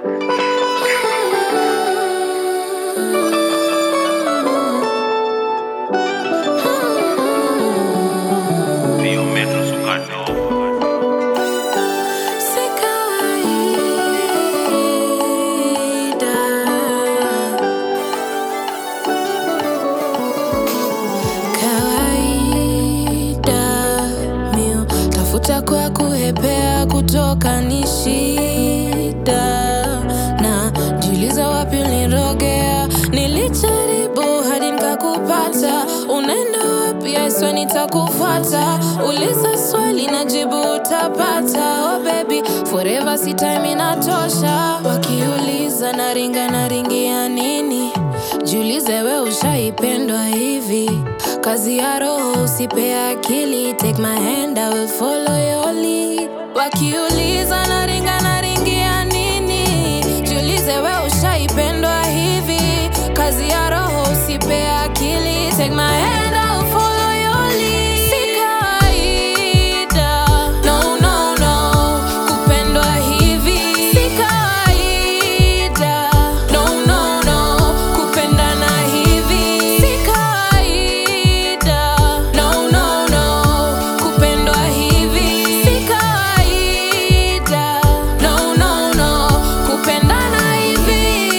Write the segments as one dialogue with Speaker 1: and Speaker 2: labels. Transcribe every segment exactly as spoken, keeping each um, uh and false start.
Speaker 1: Kwa kuhepea kutoka ni shida, na jiuliza wapi ulinirogea. Nilijaribu hadi nikakupata, unaenda wapi? I swear nitakufuata. Uliza swali na jibu utapata. Oh baby, forever si time inatosha. Wakiuliza naringa naringia nini, jiulize we ushaipendwa hivi. Kazi ya roho usipe akili. Take my hand, I will follow your lead. Wakiuliza naringa naringia nini, jiulize we ushaipendwa hivi. Kazi ya roho usipe akili. Take my hand, I will follow your lead. Si kawaida, no no no, kupendwa hivi. Si kawaida, no no no, kupendana hivi. Si kawaida, no no no, kupendwa hivi. Si kawaida, no no no, kupendana hivi.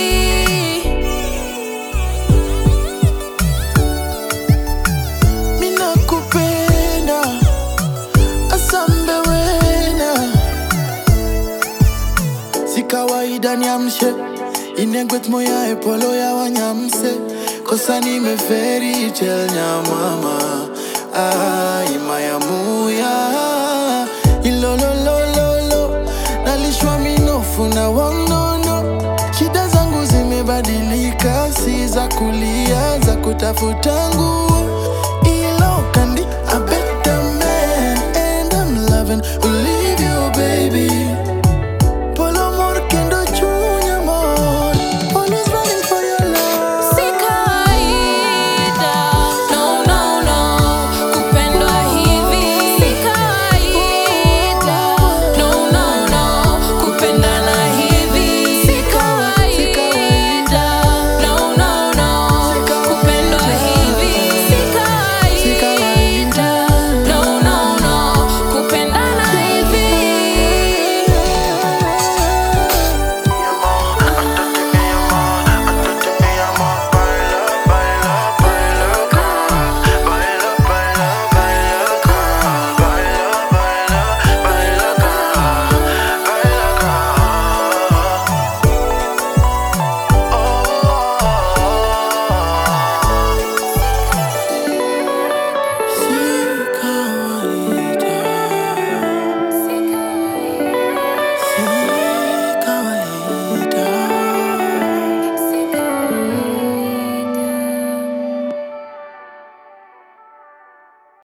Speaker 2: Mina kupenda asambe wena, si kawaida niamshe inengwet moya epolo ya wanyamse. Kosa nimeferi chel nyamama, ah, imaya muya ilololololo, nalishwa minofu na wangono. Shida zangu zimebadilika, si za kulia, za kutafuta nguo.